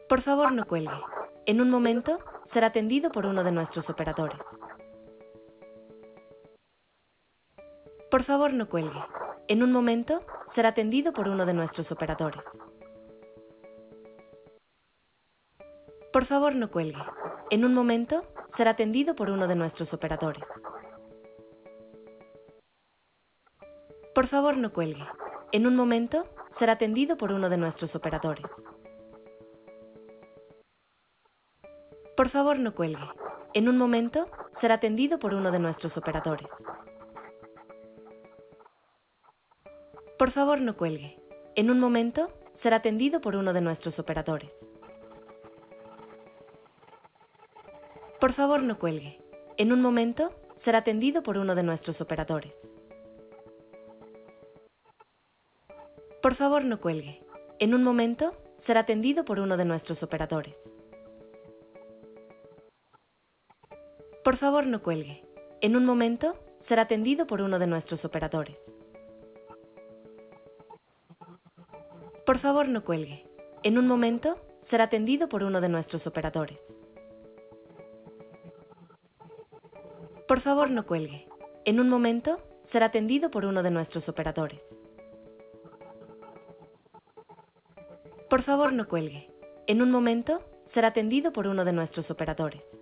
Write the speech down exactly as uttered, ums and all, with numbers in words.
Por favor, no cuelgue. En un momento, será atendido por uno de nuestros operadores. Por favor, no cuelgue. En un momento, será atendido por uno de nuestros operadores. Por favor, no cuelgue. En un momento, será atendido por uno de nuestros operadores. Por favor, no cuelgue. En un momento, será atendido por uno de nuestros operadores. Por favor, no cuelgue. En un momento, será atendido por uno de nuestros operadores. Por favor, no cuelgue. En un momento, será atendido por uno de nuestros operadores. Por favor, no cuelgue. En un momento, será atendido por uno de nuestros operadores. Por favor, no cuelgue. En un momento, será atendido por uno de nuestros operadores. Por favor, no cuelgue. En un momento, será atendido por uno de nuestros operadores. Por favor, no cuelgue. En un momento, será atendido por uno de nuestros operadores. Por favor, no cuelgue. En un momento, será atendido por uno de nuestros operadores. Por favor, no cuelgue. En un momento, será atendido por uno de nuestros operadores.